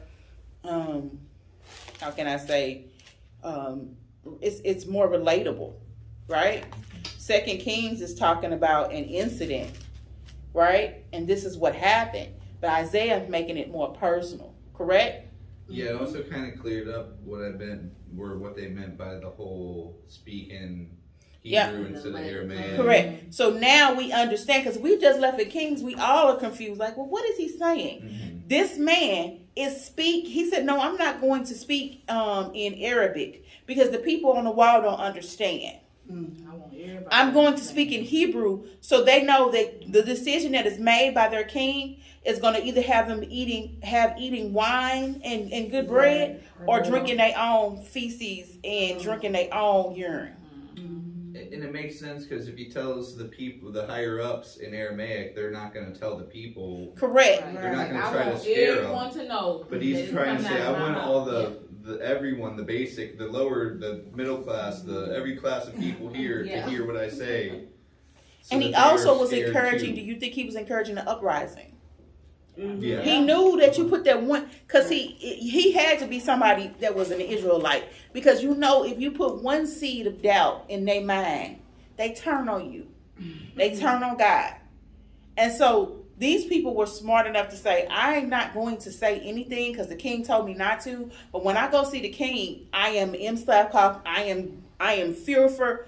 how can I say, it's more relatable, right? 2 Kings is talking about an incident, right? And this is what happened. But Isaiah is making it more personal, correct?
Yeah, it also kind of cleared up what they meant by the whole speaking Hebrew instead of Aramaic.
Correct. So now we understand, because we just left at Kings, we all are confused. Like, well, what is he saying? This man he said, no, I'm not going to speak in Arabic because the people on the wall don't understand. I'm going to speak in Hebrew so they know that the decision that is made by their king is going to either have them eating wine and good bread, or drinking their own feces and drinking their own urine.
And it makes sense, because if he tells the people, the higher ups in Aramaic, they're not going to tell the people.
Correct.
They're not going to try to scare them.
Want to know.
But he's trying to say, I want all everyone, the basic, the lower, the middle class, every class of people here to hear what I say. So
And he also was encouraging. Do you think he was encouraging the uprising?
Yeah.
He knew that you put that one, because he had to be somebody that was an Israelite, because if you put one seed of doubt in their mind, they turn on you. They turn on God. And so these people were smart enough to say, I'm not going to say anything because the king told me not to. But when I go see the king, I am I am fearful.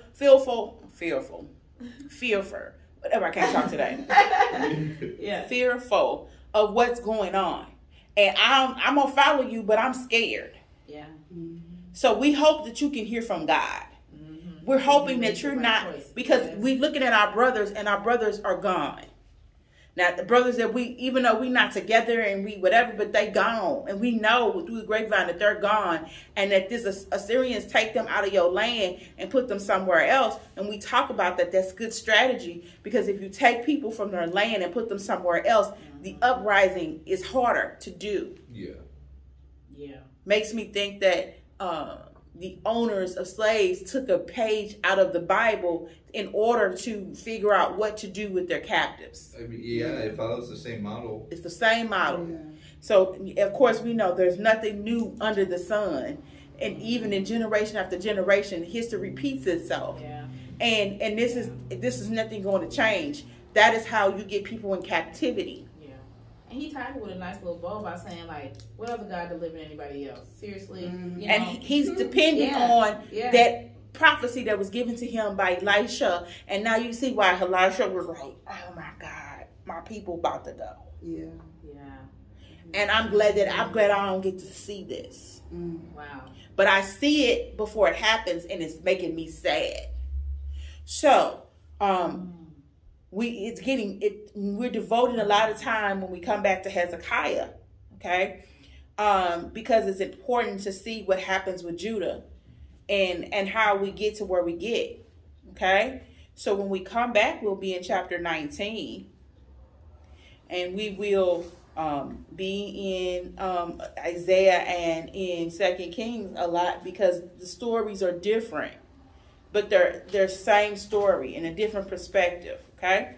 Whatever, I can't talk today. Fearful of what's going on. And I'm going to follow you, but I'm scared.
Yeah.
So we hope that you can hear from God. We're hoping that you're not, because we're looking at our brothers, and our brothers are gone. Now, the brothers that even though we're not together and we whatever, but they gone. And we know through the grapevine that they're gone, and that this Assyrians take them out of your land and put them somewhere else. And we talk about that. That's good strategy, because if you take people from their land and put them somewhere else, the uprising is harder to do.
Yeah.
Makes me think that the owners of slaves took a page out of the Bible in order to figure out what to do with their captives.
I mean, yeah, it follows the same model.
It's the same model. So, of course, we know there's nothing new under the sun. And even in generation after generation, history repeats itself. And this is nothing going to change. That is how you get people in captivity.
And he tied it with a nice little bow by saying, like, what other God delivered anybody else? Seriously.
And he's depending on that prophecy that was given to him by Elisha. And now you see why Elisha was like, oh my God, my people about to go. And I'm glad I don't get to see this.
Wow.
But I see it before it happens, and it's making me sad. So, we're devoting a lot of time when we come back to Hezekiah, okay? Because it's important to see what happens with Judah and how we get to where we get, okay? So when we come back, we'll be in chapter 19, and we will be in Isaiah and in 2 Kings a lot, because the stories are different, but they're same story in a different perspective. Okay.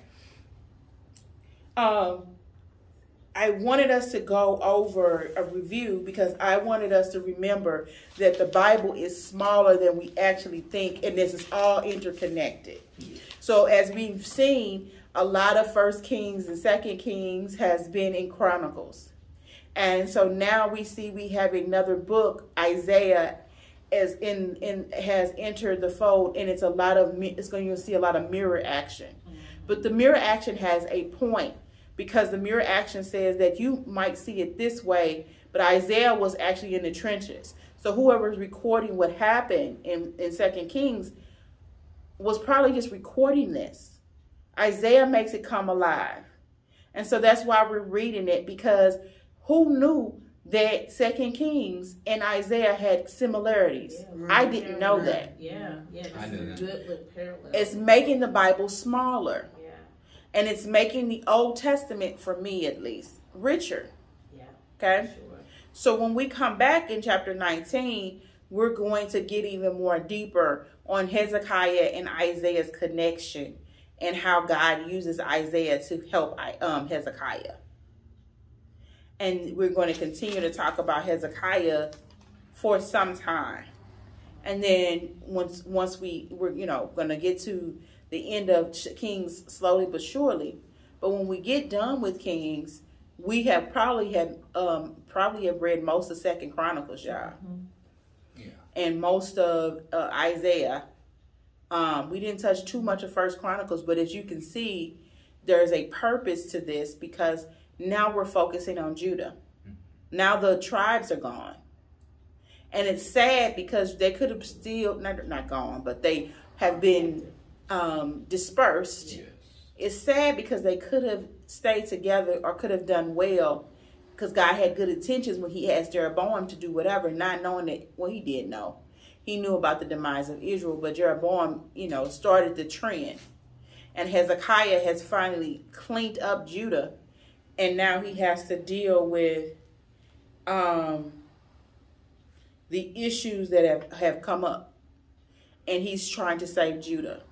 I wanted us to go over a review, because I wanted us to remember that the Bible is smaller than we actually think, and this is all interconnected. So as we've seen, a lot of 1 Kings and 2 Kings has been in Chronicles. And so now we have another book, Isaiah, has entered the fold, and you'll see a lot of mirror action. But the mirror action has a point, because the mirror action says that you might see it this way, but Isaiah was actually in the trenches. So whoever's recording what happened in 2 Kings was probably just recording this. Isaiah makes it come alive. And so that's why we're reading it, because who knew that 2 Kings and Isaiah had similarities?
Yeah,
I didn't know that.
Yeah.
I knew that.
Good with parallels.
It's making the Bible smaller.
Yeah.
And it's making the Old Testament, for me at least, richer.
Yeah.
Okay?
Sure.
So when we come back in chapter 19, we're going to get even more deeper on Hezekiah and Isaiah's connection and how God uses Isaiah to help Hezekiah. And we're going to continue to talk about Hezekiah for some time. And then once we're going to get to the end of Kings slowly but surely. But when we get done with Kings, we have probably have read most of 2 Chronicles, y'all.
Yeah.
And most of Isaiah. We didn't touch too much of 1 Chronicles, but as you can see, there's a purpose to this, because now we're focusing on Judah. Now the tribes are gone. And it's sad because they could have still, not gone, but they have been dispersed.
Yes.
It's sad because they could have stayed together or could have done well, because God had good intentions when he asked Jeroboam to do whatever, not knowing that, well, he did know. He knew about the demise of Israel, but Jeroboam, started the trend. And Hezekiah has finally cleaned up Judah, and now he has to deal with the issues that have come up. And he's trying to save Judah.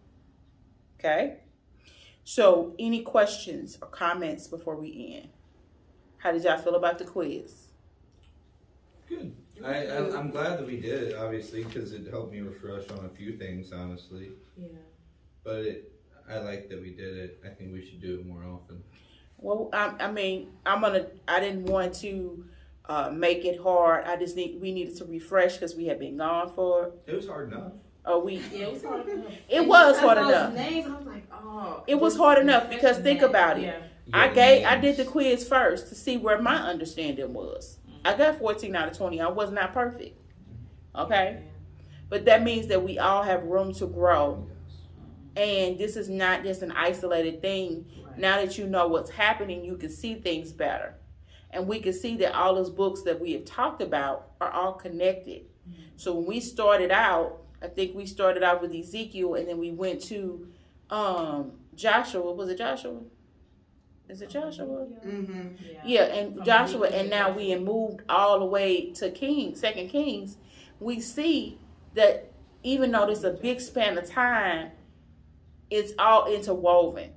Okay? So, any questions or comments before we end? How did y'all feel about the quiz?
Good. I'm glad that we did it, obviously, because it helped me refresh on a few things, honestly.
Yeah.
But I like that we did it. I think we should do it more often.
Well, I didn't want to make it hard. We needed to refresh because we had been gone for.
It was hard enough.
It was hard enough.
It was hard enough.
Names, I was like, oh.
It was hard enough because think about it.
Yeah.
I did the quiz first to see where my understanding was. I got 14 out of 20. I was not perfect. Okay? But that means that we all have room to grow. And this is not just an isolated thing.
Right.
Now that you know what's happening, you can see things better. And we can see that all those books that we have talked about are all connected. Mm-hmm. So when we started out, I think we started out with Ezekiel, and then we went to Joshua. Was it Joshua? Is it Joshua?
Mm-hmm.
Yeah, and Joshua, and now we have moved all the way to 2 Kings. We see that even though there's a big span of time, it's all interwoven.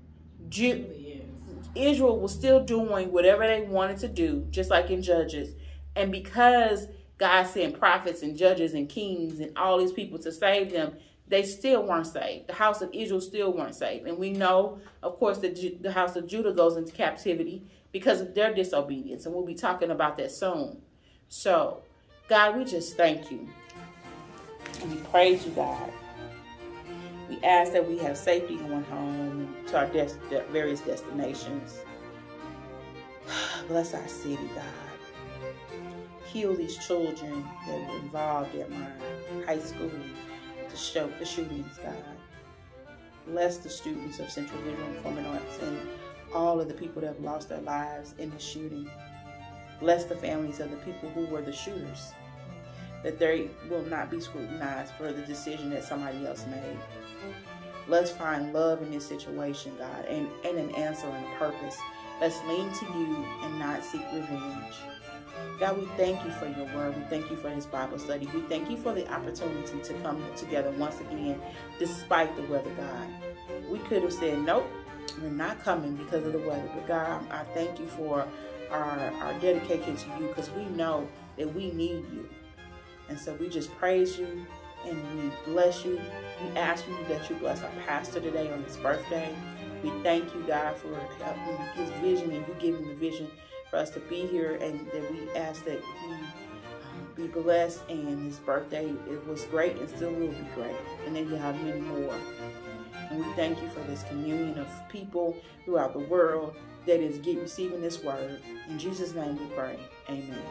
Israel was still doing whatever they wanted to do, just like in Judges. And because God sent prophets and judges and kings and all these people to save them, they still weren't saved. The house of Israel still weren't saved. And we know, of course, that the house of Judah goes into captivity because of their disobedience. And we'll be talking about that soon. So, God, we just thank you. And we praise you, God. We ask that we have safety going home to our various destinations. Bless our city, God. Heal these children that were involved at my high school, the shootings, God. Bless the students of Central Visual Performing Arts and all of the people that have lost their lives in the shooting. Bless the families of the people who were the shooters, that they will not be scrutinized for the decision that somebody else made. Let's find love in this situation, God, and an answer and a purpose. Let's lean to you and not seek revenge. God, we thank you for your word. We thank you for this Bible study. We thank you for the opportunity to come together once again, despite the weather, God. We could have said, nope, we're not coming because of the weather. But God, I thank you for our dedication to you, because we know that we need you. And so we just praise you and we bless you. We ask you that you bless our pastor today on his birthday. We thank you, God, for his vision, and you giving the vision for us to be here, and that we ask that he be blessed, and his birthday, it was great and still will be great, and then you have many more. And we thank you for this communion of people throughout the world that is receiving this word. In Jesus' name we pray. Amen.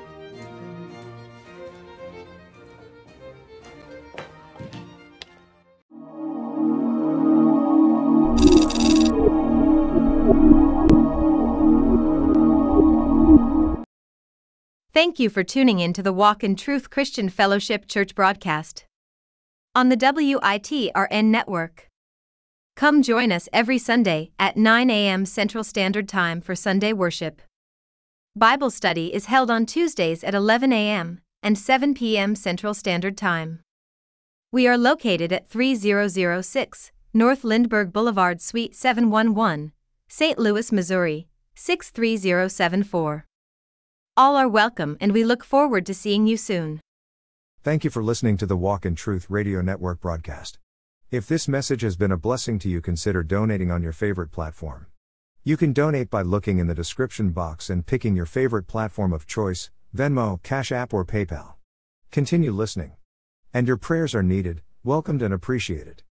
Thank you for tuning in to the Walk in Truth Christian Fellowship Church broadcast on the WITRN network. Come join us every Sunday at 9 a.m. Central Standard Time for Sunday worship. Bible study is held on Tuesdays at 11 a.m. and 7 p.m. Central Standard Time. We are located at 3006 North Lindbergh Boulevard, Suite 711, St. Louis, Missouri, 63074. All are welcome, and we look forward to seeing you soon.
Thank you for listening to the Walk in Truth Radio Network broadcast. If this message has been a blessing to you, consider donating on your favorite platform. You can donate by looking in the description box and picking your favorite platform of choice: Venmo, Cash App, or PayPal. Continue listening. And your prayers are needed, welcomed, and appreciated.